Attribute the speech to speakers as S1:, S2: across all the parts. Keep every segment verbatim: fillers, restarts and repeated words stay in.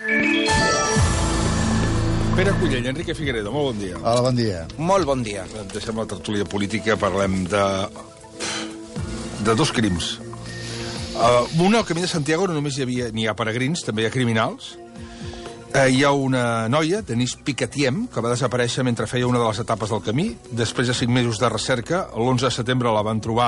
S1: Pere Cullell, Enrique Figueredo, molt bon dia.
S2: Hola, bon dia.
S3: Molt bon dia.
S1: Deixem la tertúlia política, parlem de... de dos crims. Uh, un, al Camí de Santiago, no només hi havia, n'hi ha peregrins, també hi ha criminals. Uh, hi ha una noia, Denise Picatiem, que va desaparèixer mentre feia una de les etapes del camí. Després de cinc mesos de recerca, l'onze de setembre la van trobar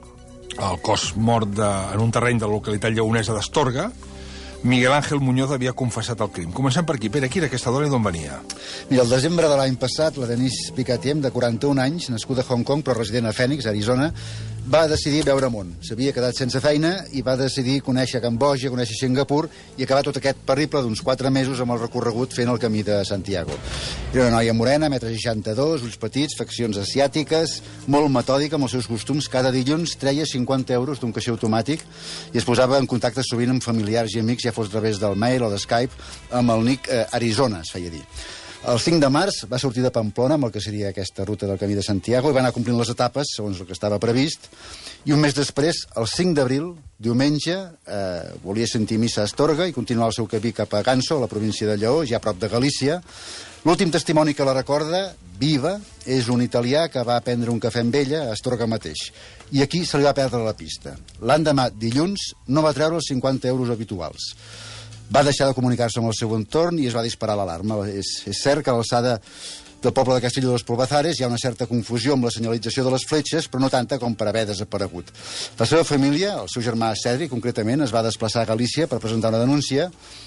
S1: el cos mort de, en un terreny de la localitat lleonesa d'Astorga. Miguel Ángel Muñoz havia confessat el crim. Comencem per aquí. Pere, qui era aquesta dona i d'on venia?
S2: Mira, el desembre de l'any passat, la Denise Picatiem, de quaranta-un anys, nascuda a Hong Kong, però resident a Phoenix, Arizona, va decidir veure món. S'havia quedat sense feina i va decidir conèixer Cambodja, conèixer Singapur i acabar tot aquest periple d'uns quatre mesos amb el recorregut fent el Camí de Santiago. Era una noia morena, un metre seixanta-dos, ulls petits, faccions asiàtiques, molt metòdica amb els seus costums. Cada dilluns treia cinquanta euros d'un caixer automàtic i es posava en contacte sovint amb familiars i amics, ja fos a través del mail o de Skype, amb el nick eh, Arizona, es feia dir. El cinc de març va sortir de Pamplona amb el que seria aquesta ruta del Camí de Santiago i va anar complint les etapes segons el que estava previst, i un mes després, el cinc d'abril, diumenge, eh, volia sentir missa a Astorga i continuar el seu camí cap a Ganso, a la província de Lleó, ja a prop de Galícia. L'últim testimoni que la recorda, viva, és un italià que va prendre un cafè amb ella a Astorga mateix. I aquí se li va perdre la pista. L'endemà, dilluns, no va treure els cinquanta euros habituals. Va deixar de comunicar-se amb el seu entorn i es va disparar l'alarma. És, és cert que a l'alçada del poble de Castillo de los Polvazares hi ha una certa confusió amb la senyalització de les fletxes, però no tanta com per haver desaparegut. La seva família, el seu germà Cedric, concretament, es va desplaçar a Galícia per presentar una denúncia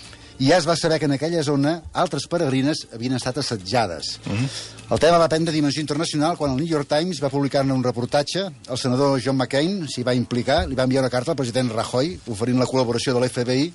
S2: i ja es va saber que en aquella zona altres peregrines havien estat assetjades. Uh-huh. El tema va prendre dimensió internacional quan el New York Times va publicar-ne un reportatge. El senador John McCain s'hi va implicar, li va enviar una carta al president Rajoy oferint la col·laboració de l'F B I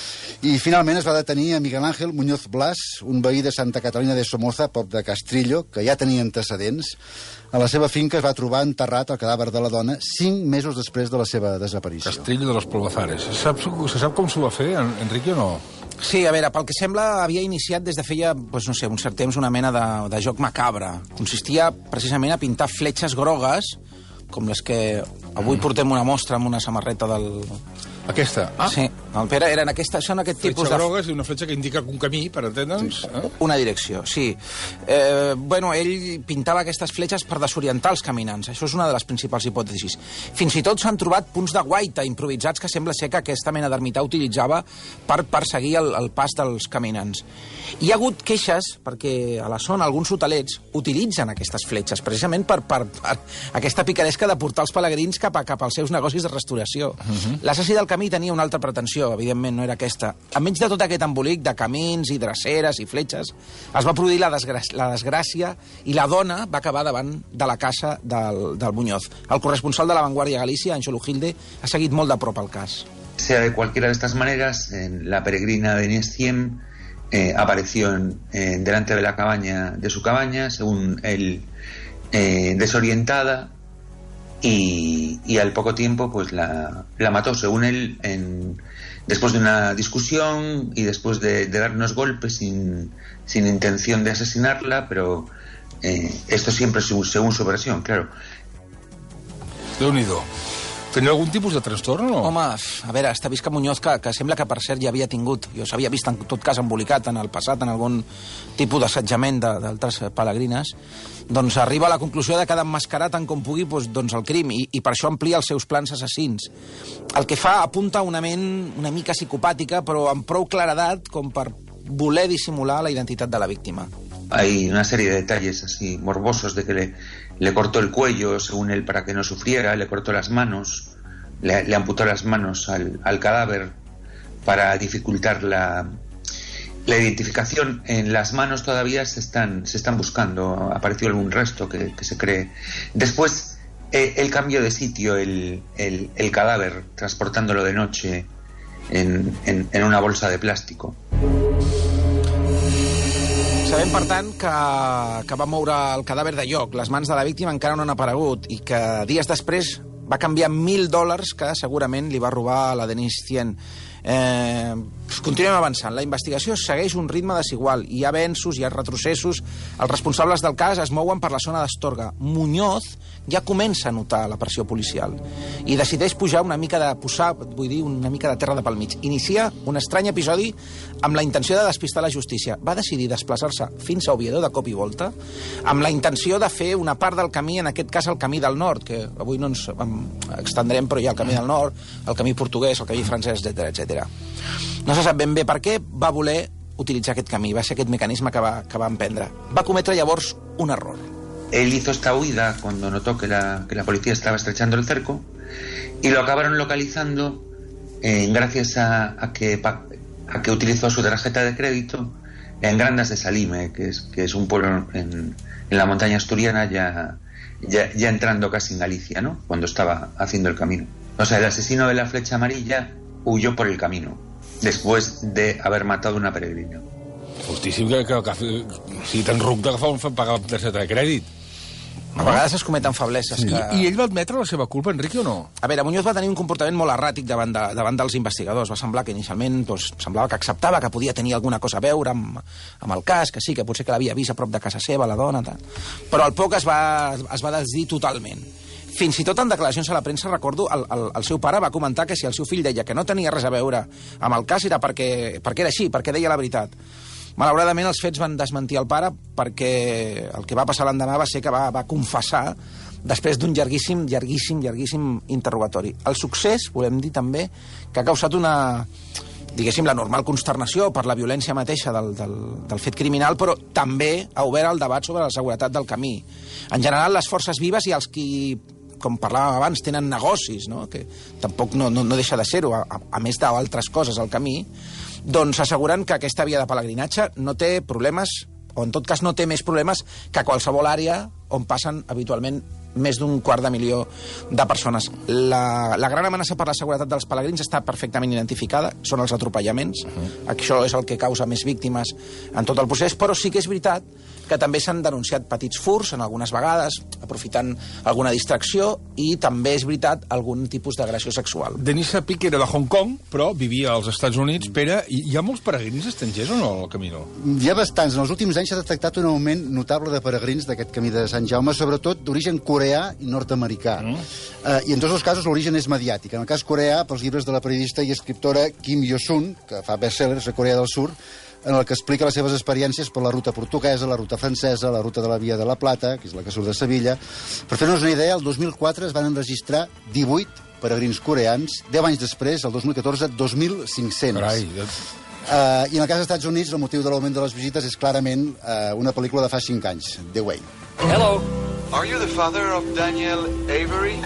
S2: i finalment es va detenir a Miguel Ángel Muñoz Blas, un veí de Santa Catalina de Somoza, prop de Castrillo, que ja tenia antecedents. A la seva finca es va trobar enterrat el cadàver de la dona cinc mesos després de la seva desaparició.
S1: Castrillo de los Polvazares. Saps, se sap com s'ho va fer, Enrique, o no?
S3: Sí, a veure, pel que sembla havia iniciat des de feia, doncs no sé, un cert temps una mena de, de joc macabre. Consistia precisament a pintar fletxes grogues, com les que avui portem una mostra amb una samarreta del...
S1: Aquesta?
S3: Ah. Sí, el Pere era en aquesta, són aquest
S1: fletxa
S3: tipus de...
S1: Fletxa groga és una fletxa que indica un camí, per entendre'ns. Sí. Eh?
S3: Una direcció, sí. Eh, bueno, ell pintava aquestes fletxes per desorientar els caminants. Això és una de les principals hipòtesis. Fins i tot s'han trobat punts de guaita improvisats que sembla ser que aquesta mena d'ermità utilitzava per perseguir el, el pas dels caminants. Hi ha hagut queixes perquè a la zona alguns hotelets utilitzen aquestes fletxes precisament per, per, per aquesta picaresca de portar els pelegrins cap, a, cap als seus negocis de restauració. Uh-huh. L'assassí del camí tenia una altra pretensió, evidentment no era aquesta. Enmig de tot aquest embolic de camins i dreceres i fletxes, es va produir la, desgrà la desgràcia i la dona va acabar davant de la casa del, del Muñoz. El corresponsal de La Vanguardia Galicia, Anxolo Gilde, ha seguit molt de prop el cas.
S4: Sea de cualquiera de estas maneras, en la peregrina Denise Picatiem eh, apareció en, en, delante de la cabaña de su cabaña, según él, eh, desorientada. Y, y al poco tiempo pues la, la mató, según él, en, después de una discusión y después de, de dar unos golpes sin, sin intención de asesinarla, pero eh, esto siempre según, según su versión, claro.
S1: Déu-n'hi-do. Tenia algun tipus de trastorn o no?
S3: Home, a veure, està vist que Muñoz, que, que sembla que per cert ja havia tingut, jo s'havia vist en tot cas embolicat en el passat en algun tipus d'assetjament d'altres pelegrines, doncs arriba a la conclusió de que ha d'emmascarar tant com pugui doncs, doncs el crim i, i per això amplia els seus plans assassins. El que fa apunta una ment una mica psicopàtica però amb prou claredat com per voler dissimular la identitat de la víctima.
S4: Hay una serie de detalles así morbosos de que le, le cortó el cuello, según él, para que no sufriera, le cortó las manos, le, le amputó las manos al, al cadáver para dificultar la, la identificación. En las manos todavía se están, se están buscando, apareció algún resto que, que se cree. Después, eh, el cambio de sitio, el, el, el cadáver, transportándolo de noche en, en, en una bolsa de plástico.
S3: Sabem, per tant, que, que va moure el cadàver de lloc. Les mans de la víctima encara no han aparegut i que dies després va canviar mil dòlars que segurament li va robar a la Denise Picatiem. Eh, continuem avançant. La investigació segueix un ritme desigual. Hi ha avenços, hi ha retrocessos. Els responsables del cas es mouen per la zona d'Astorga. Muñoz ja comença a notar la pressió policial i decideix pujar una mica de posar, vull dir, una mica de terra de pel mig. Inicia un estrany episodi amb la intenció de despistar la justícia. Va decidir desplaçar-se fins a Oviedo de cop i volta amb la intenció de fer una part del camí, en aquest cas el camí del nord, que avui no ens extendrem, però hi ha el camí del nord, el camí portuguès, el camí francès, etcètera, etcètera. No se sap ben bé per què va voler utilitzar aquest camí, va ser aquest mecanisme que va, que va emprendre. Va cometre llavors un error.
S4: Él hizo esta huida cuando notó que la, que la policía estaba estrechando el cerco y lo acabaron localizando eh, gracias a, a, que, a que utilizó su tarjeta de crédito en Grandas de Salime, que es, que es un pueblo en, en la montaña asturiana, ya, ya, ya entrando casi en Galicia, ¿no? Cuando estaba haciendo el camino. O sea, el asesino de la flecha amarilla huyó por el camino después de haber matado a una peregrina.
S1: Fortíssim que, que, que, que sigui tan ruc d'agafar un pagar amb targeta de crèdit.
S3: A vegades es cometen febleses.
S1: Sí.
S3: Que...
S1: I, I ell va admetre la seva culpa, Enrique, o no?
S3: A veure, Muñoz va tenir un comportament molt erràtic davant, de, davant dels investigadors. Va semblar que inicialment doncs, semblava que acceptava que podia tenir alguna cosa a veure amb, amb el cas, que sí, que potser que l'havia vist a prop de casa seva, la dona, tal. Però al poc es va, es va desdir totalment. Fins i tot en declaracions a la premsa, recordo, el, el, el seu pare va comentar que si el seu fill deia que no tenia res a veure amb el cas era perquè, perquè era així, perquè deia la veritat. Malauradament, els fets van desmentir el pare perquè el que va passar l'endemà va ser que va, va confessar després d'un llarguíssim, llarguíssim, llarguíssim interrogatori. El succés, volem dir també, que ha causat una, diguéssim, la normal consternació per la violència mateixa del, del, del fet criminal, però també ha obert el debat sobre la seguretat del camí. En general, les forces vives i els qui, com parlàvem abans, tenen negocis, no? Que tampoc no, no, no deixa de ser-ho, a, a més d'altres coses al camí, doncs asseguren que aquesta via de pelegrinatge no té problemes, o en tot cas no té més problemes que qualsevol àrea on passen habitualment més d'un quart de milió de persones. La, la gran amenaça per la seguretat dels pelegrins està perfectament identificada, són els atropellaments. Uh-huh. Això és el que causa més víctimes en tot el procés, però sí que és veritat que també s'han denunciat petits furts, en algunes vegades, aprofitant alguna distracció, i també és veritat algun tipus d'agressió sexual.
S1: Denisa Pic era de Hong Kong, però vivia als Estats Units. Pere, hi ha molts peregrins estrangers o no al Camino?
S2: Hi ha bastants. En els últims anys s'ha detectat un augment notable de peregrins d'aquest camí de Sant Jaume, sobretot d'origen coreà i nord-americà. Mm. Uh, I en tots els casos l'origen és mediàtic. En el cas coreà, pels llibres de la periodista i escriptora Kim Yo-sun, que fa bestsellers a Corea del Sur, en el que explica les seves experiències per la ruta portuguesa, la ruta francesa, la ruta de la Via de la Plata, que és la que surt de Sevilla. Per fer-nos una idea, el dos mil quatre es van enregistrar divuit peregrins coreans, deu anys després, el dos mil catorze, dos mil cinc-cents.
S1: Carai,
S2: Uh, I en el cas dels Estats Units, el motiu de l'augment de les visites és clarament uh, una pel·lícula de fa cinc anys, The Way.
S5: Hello. Are you the father of Daniel Avery?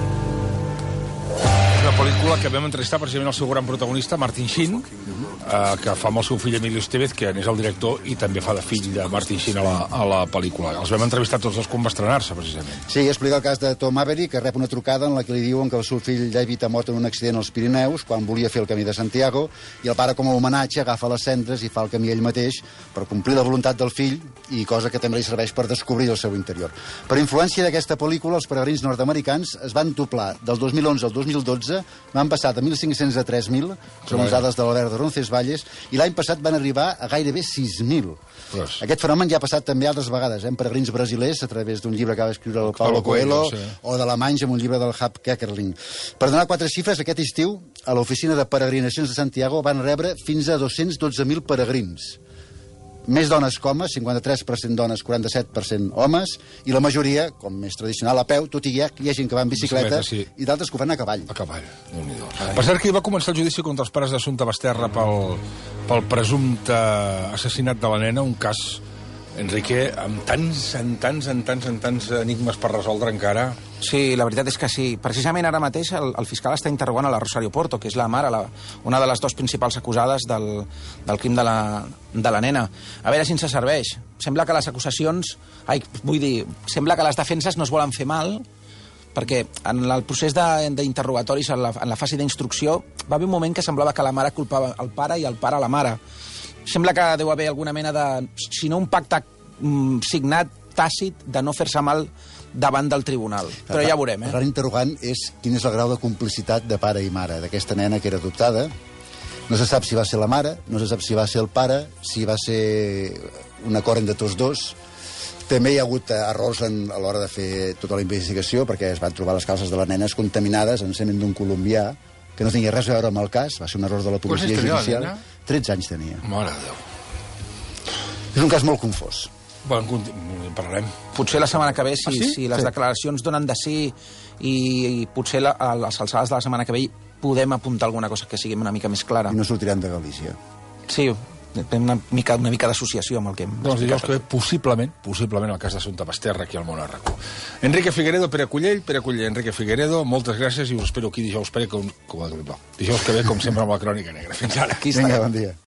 S1: És una pel·lícula que vam entrevistar precisament el seu gran protagonista, Martin Sheen, eh, que fa amb el seu fill Emilio Estevez, que n'és el director, i també fa de fill de Martin Sheen a la, a la pel·lícula. Els vam entrevistar tots dos quan va estrenar-se, precisament.
S2: Sí, explica el cas de Tom Avery, que rep una trucada en la que li diuen que el seu fill David ha mort en un accident als Pirineus quan volia fer el camí de Santiago, i el pare, com a homenatge, agafa les cendres i fa el camí ell mateix per complir la voluntat del fill, i cosa que també li serveix per descobrir el seu interior. Per influència d'aquesta pel·lícula, els peregrins nord-americans es van doblar del dos mil onze al dos mil dotze, van passar de mil cinc-cents a tres mil, són les dades de l'Albert de Roncesvalles, i l'any passat van arribar a gairebé sis mil.
S1: Pues.
S2: Aquest fenomen ja ha passat també altres vegades, eh? Peregrins brasilers, a través d'un llibre que va escriure el Paulo Coelho, sí. O d'alemanys amb un llibre del Hub Keckerling. Per donar quatre xifres, aquest estiu, a l'oficina de peregrinacions de Santiago van rebre fins a dos-cents dotze mil peregrins. Més dones que homes, cinquanta-tres per cent dones, quaranta-set per cent homes, i la majoria, com més tradicional, a peu, tot i hi ha, hi ha gent que va en bicicleta, bicicleta sí. I d'altres que ho fan a cavall.
S1: A cavall, déu-n'hi-do. Per cert, que hi va començar el judici contra els pares d'Assumpta Basterra pel, pel presumpte assassinat de la nena, un cas, Enrique, amb tants, en tants, en tants, en tants enigmes per resoldre encara.
S3: Sí, la veritat és que sí. Precisament ara mateix el, el fiscal està interrogant a la Rosario Porto, que és la mare, la, una de les dues principals acusades del, del crim de la, de la nena. A veure si ens serveix. Sembla que les acusacions... Ai, vull dir, sembla que les defenses no es volen fer mal, perquè en el procés d'interrogatoris, en, la, en la fase d'instrucció, va haver un moment que semblava que la mare culpava el pare i el pare a la mare. Sembla que deu haver alguna mena de... si no un pacte mm, signat, tàcit, de no fer-se mal davant del tribunal. Però ja veurem, eh?
S2: El gran interrogant és quin és el grau de complicitat de pare i mare d'aquesta nena que era adoptada No se sap si va ser la mare, no se sap si va ser el pare, si va ser un acord entre tots dos. També hi ha hagut errors en, a l'hora de fer tota la investigació, perquè es van trobar les calces de les nenes contaminades en semen d'un colombià, que no tenia res a veure amb el cas, va ser un error de la policia judicial. tretze anys tenia.
S1: Mare de Déu.
S2: És un cas molt confós.
S1: Bueno, en parlarem.
S3: Potser la setmana que ve, si,
S1: Ah, sí?
S3: si les
S2: Sí.
S3: declaracions donen de sí i, i potser la, a les alçades de la setmana que ve podem apuntar alguna cosa que sigui una mica més clara.
S2: I no sortiran de Galícia.
S3: Sí, una mica, una mica d'associació amb el que hem
S1: Doncs dijous que ve,
S3: explicat.
S1: possiblement, possiblement el cas d'Assumpta Basterra aquí al Món Arracó. Enrique Figueredo, Pere Cullell, Pere Cullell, Enrique Figueredo, moltes gràcies i us espero aquí dijous, Pere, com, com, dijous que ve, com sempre, amb la Crònica Negra. Fins ara.
S3: Aquí està.
S2: Vinga, bon dia.